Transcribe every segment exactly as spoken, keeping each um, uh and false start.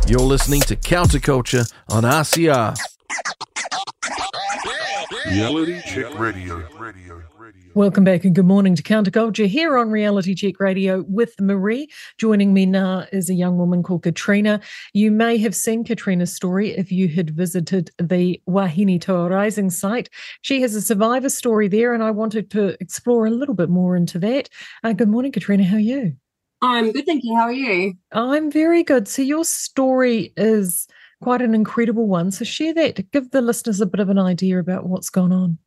You're listening to Counterculture on R C R. Reality Check Radio. Welcome back and good morning to Counterculture here on Reality Check Radio with Marie. Joining me now is a young woman called Katrina. You may have seen Katrina's story if you had visited the Wahine Toa Rising site. She has a survivor story there and I wanted to explore a little bit more into that. Uh, good morning, Katrina. How are you? I'm good, thank you. How are you? I'm very good. So your story is quite an incredible one. So share that. Give the listeners a bit of an idea about what's gone on.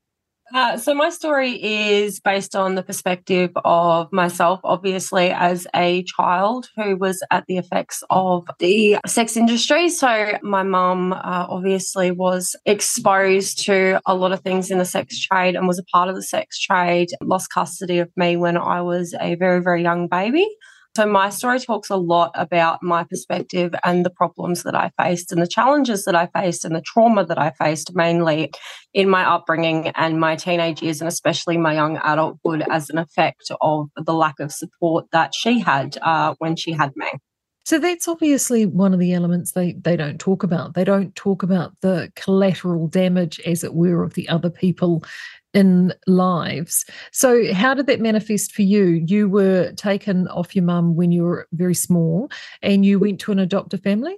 Uh, so my story is based on the perspective of myself, obviously, as a child who was at the effects of the sex industry. So my mum uh, obviously was exposed to a lot of things in the sex trade and was a part of the sex trade, lost custody of me when I was a very, very young baby. So my story talks a lot about my perspective and the problems that I faced and the challenges that I faced and the trauma that I faced mainly in my upbringing and my teenage years and especially my young adulthood as an effect of the lack of support that she had uh, when she had me. So that's obviously one of the elements they, they don't talk about. They don't talk about the collateral damage, as it were, of the other people in lives. So how did that manifest for you? You were taken off your mum when you were very small and you went to an adoptive family?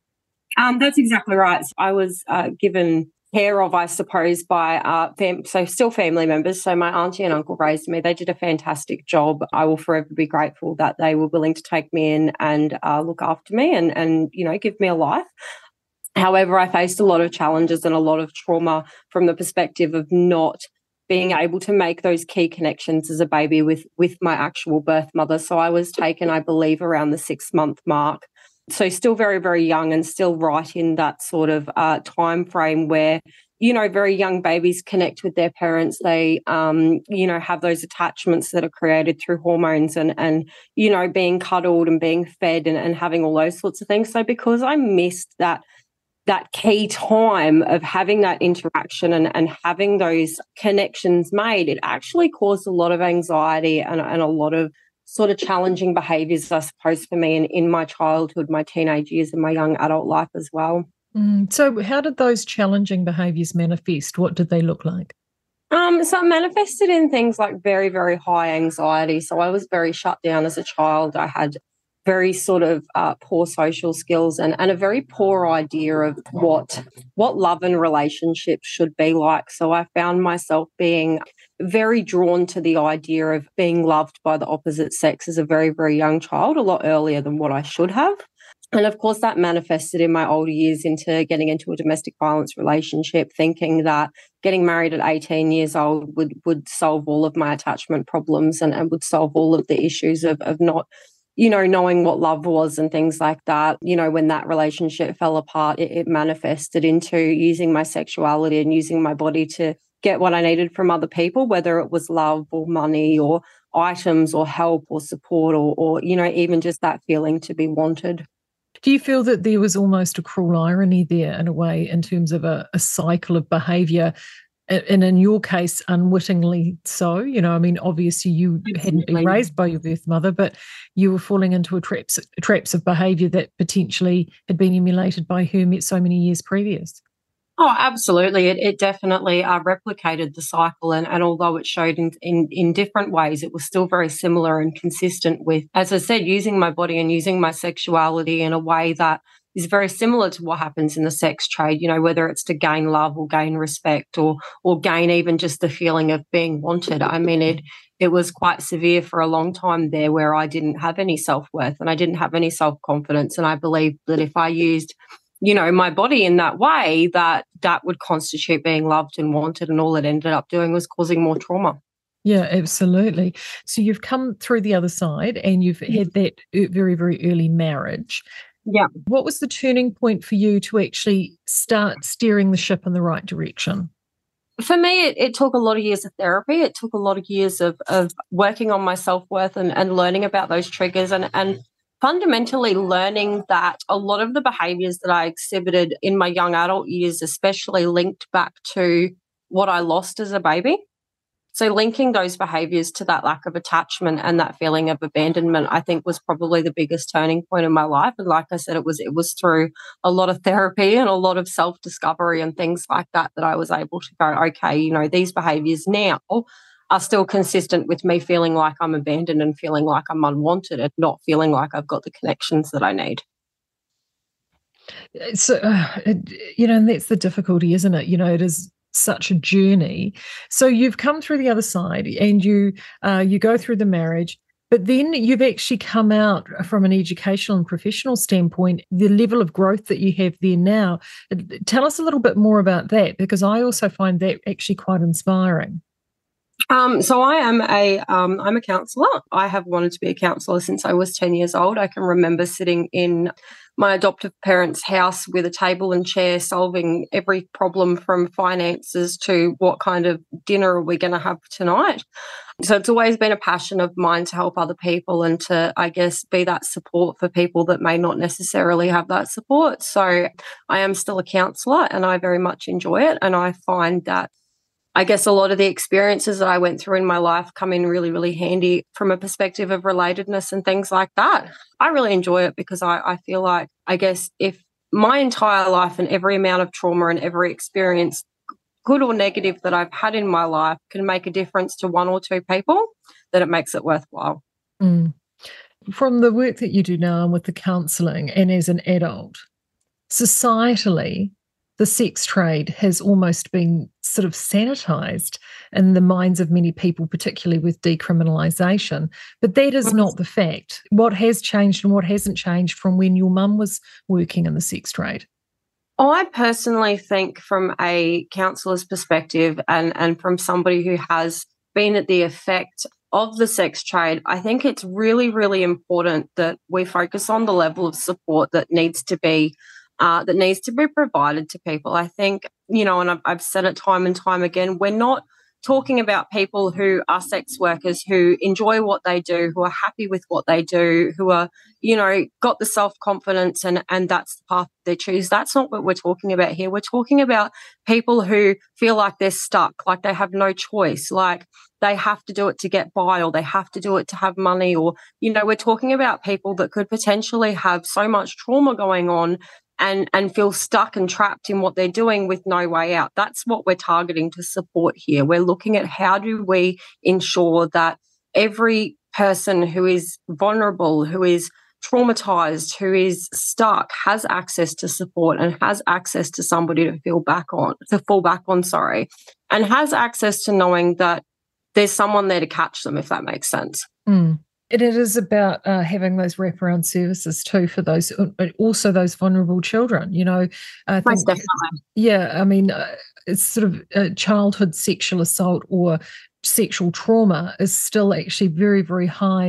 Um, that's exactly right. I was uh, given care of, I suppose, by uh, fam- so still family members. So my auntie and uncle raised me. They did a fantastic job. I will forever be grateful that they were willing to take me in and uh, look after me and, and, you know, give me a life. However, I faced a lot of challenges and a lot of trauma from the perspective of not being able to make those key connections as a baby with, with my actual birth mother. So I was taken, I believe, around the six-month mark. So still very, very young and still right in that sort of uh, time frame where, you know, very young babies connect with their parents. They, um, you know, have those attachments that are created through hormones and, and you know, being cuddled and being fed and, and having all those sorts of things. So because I missed that that key time of having that interaction and, and having those connections made, it actually caused a lot of anxiety and, and a lot of sort of challenging behaviours, I suppose, for me in, in my childhood, my teenage years and my young adult life as well. Mm, so how did those challenging behaviours manifest? What did they look like? Um, so it manifested in things like very, very high anxiety. So I was very shut down as a child. I had very sort of uh, poor social skills and, and a very poor idea of what what love and relationships should be like. So I found myself being very drawn to the idea of being loved by the opposite sex as a very, very young child, a lot earlier than what I should have. And of course, that manifested in my older years into getting into a domestic violence relationship, thinking that getting married at eighteen years old would, would solve all of my attachment problems and, and would solve all of the issues of, of not you know, knowing what love was and things like that. You know, when that relationship fell apart, it, it manifested into using my sexuality and using my body to get what I needed from other people, whether it was love or money or items or help or support or, or you know, even just that feeling to be wanted. Do you feel that there was almost a cruel irony there in a way in terms of a, a cycle of behaviour? And in your case, unwittingly so, you know, I mean, obviously you Absolutely. hadn't been raised by your birth mother, but you were falling into a traps, traps of behaviour that potentially had been emulated by her so many years previous. Oh, absolutely. It, it definitely uh, replicated the cycle. And, and although it showed in, in, in different ways, it was still very similar and consistent with, as I said, using my body and using my sexuality in a way that is very similar to what happens in the sex trade, you know, whether it's to gain love or gain respect or or gain even just the feeling of being wanted. I mean, it it was quite severe for a long time there where I didn't have any self-worth and I didn't have any self-confidence. And I believed that if I used, you know, my body in that way, that that would constitute being loved and wanted. And all it ended up doing was causing more trauma. Yeah, absolutely. So you've come through the other side and you've had that very, very early marriage. Yeah. What was the turning point for you to actually start steering the ship in the right direction? For me, it, it took a lot of years of therapy. It took a lot of years of, of working on my self-worth and, and learning about those triggers and, and fundamentally learning that a lot of the behaviours that I exhibited in my young adult years especially linked back to what I lost as a baby. So linking those behaviours to that lack of attachment and that feeling of abandonment, I think, was probably the biggest turning point in my life. And like I said, it was it was through a lot of therapy and a lot of self-discovery and things like that that I was able to go, okay, you know, these behaviours now are still consistent with me feeling like I'm abandoned and feeling like I'm unwanted and not feeling like I've got the connections that I need. So, uh, it, you know, and that's the difficulty, isn't it? You know, it is such a journey. So you've come through the other side and you uh, you go through the marriage, but then you've actually come out from an educational and professional standpoint, the level of growth that you have there now. Tell us a little bit more about that, because I also find that actually quite inspiring. Um, so I am a um, I'm a counsellor. I have wanted to be a counsellor since I was ten years old. I can remember sitting in my adoptive parents' house with a table and chair, solving every problem from finances to what kind of dinner are we going to have tonight. So it's always been a passion of mine to help other people and to, I guess, be that support for people that may not necessarily have that support. So I am still a counsellor and I very much enjoy it. And I find that I guess a lot of the experiences that I went through in my life come in really, really handy from a perspective of relatedness and things like that. I really enjoy it because I, I feel like, I guess, if my entire life and every amount of trauma and every experience, good or negative, that I've had in my life can make a difference to one or two people, that it makes it worthwhile. Mm. From the work that you do now and with the counselling and as an adult, societally, the sex trade has almost been sort of sanitised in the minds of many people, particularly with decriminalisation. But that is not the fact. What has changed and what hasn't changed from when your mum was working in the sex trade? I personally think, from a counsellor's perspective and, and from somebody who has been at the effect of the sex trade, I think it's really, really important that we focus on the level of support that needs to be Uh, that needs to be provided to people. I think, you know, and I've, I've said it time and time again, we're not talking about people who are sex workers, who enjoy what they do, who are happy with what they do, who are, you know, got the self-confidence and, and that's the path they choose. That's not what we're talking about here. We're talking about people who feel like they're stuck, like they have no choice, like they have to do it to get by, or they have to do it to have money, or, you know, we're talking about people that could potentially have so much trauma going on and and feel stuck and trapped in what they're doing with no way out. That's what we're targeting to support here. We're looking at how do we ensure that every person who is vulnerable, who is traumatized, who is stuck, has access to support and has access to somebody to feel back on, to fall back on, sorry, and has access to knowing that there's someone there to catch them, if that makes sense. Mm. And it is about uh, having those wraparound services too for those, also those vulnerable children. You know, I think, Most definitely. Yeah, I mean, uh, it's sort of uh, childhood sexual assault or sexual trauma is still actually very, very high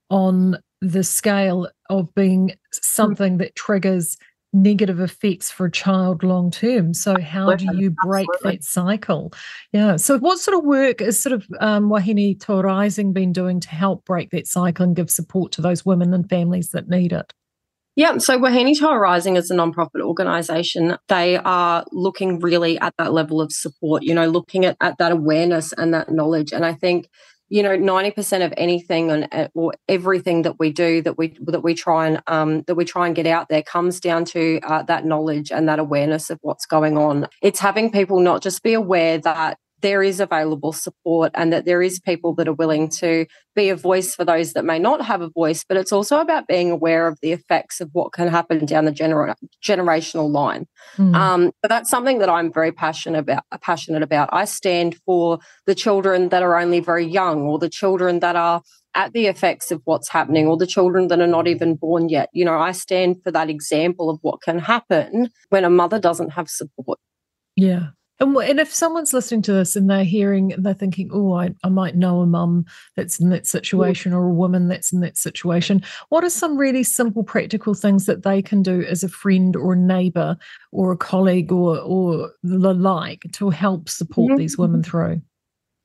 on the scale of being something that triggers negative effects for a child long term. So how do you break Absolutely. that cycle? Yeah. So what sort of work is sort of um, Wahine Toa Rising been doing to help break that cycle and give support to those women and families that need it? Yeah, so Wahine Toa Rising is a nonprofit organisation. They are looking really at that level of support, you know, looking at, at that awareness and that knowledge. And I think, you know, ninety percent of anything and or everything that we do that we that we try and um, that we try and get out there comes down to uh, that knowledge and that awareness of what's going on. It's having people not just be aware that there is available support and that there is people that are willing to be a voice for those that may not have a voice, but it's also about being aware of the effects of what can happen down the gener- generational line. Mm. Um, but that's something that I'm very passionate about, passionate about. I stand for the children that are only very young, or the children that are at the effects of what's happening, or the children that are not even born yet. You know, I stand for that example of what can happen when a mother doesn't have support. Yeah. And, and if someone's listening to this and they're hearing and they're thinking, oh, I, I might know a mum that's in that situation or a woman that's in that situation, what are some really simple, practical things that they can do as a friend or a neighbour or a colleague or, or the like to help support mm-hmm. these women through?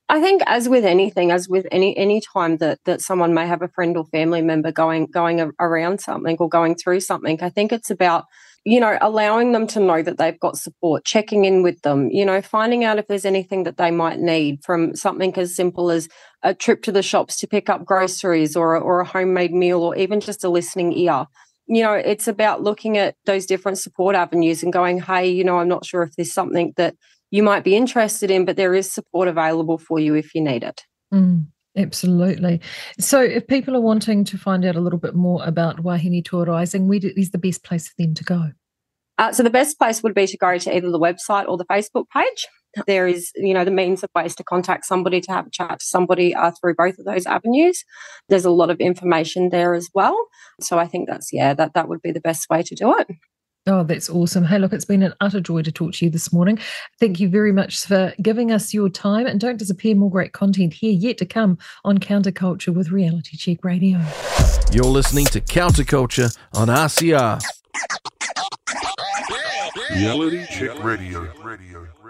I think, as with anything, as with any any time that that someone may have a friend or family member going going a, around something or going through something, I think it's about, you know, allowing them to know that they've got support, checking in with them, you know, finding out if there's anything that they might need, from something as simple as a trip to the shops to pick up groceries, or or a homemade meal, or even just a listening ear. You know, it's about looking at those different support avenues and going, hey, you know, I'm not sure if there's something that you might be interested in, but there is support available for you if you need it. Mm, absolutely. So if people are wanting to find out a little bit more about Wahine Toa Rising, where is the best place for them to go? Uh, so the best place would be to go to either the website or the Facebook page. There is, you know, the means of ways to contact somebody, to have a chat to somebody uh, through both of those avenues. There's a lot of information there as well. So I think that's, yeah, that, that would be the best way to do it. Oh, that's awesome. Hey, look, it's been an utter joy to talk to you this morning. Thank you very much for giving us your time, and don't disappear, more great content here yet to come on Counterculture with Reality Check Radio. You're listening to Counterculture on R C R. Reality Check Radio. Radio.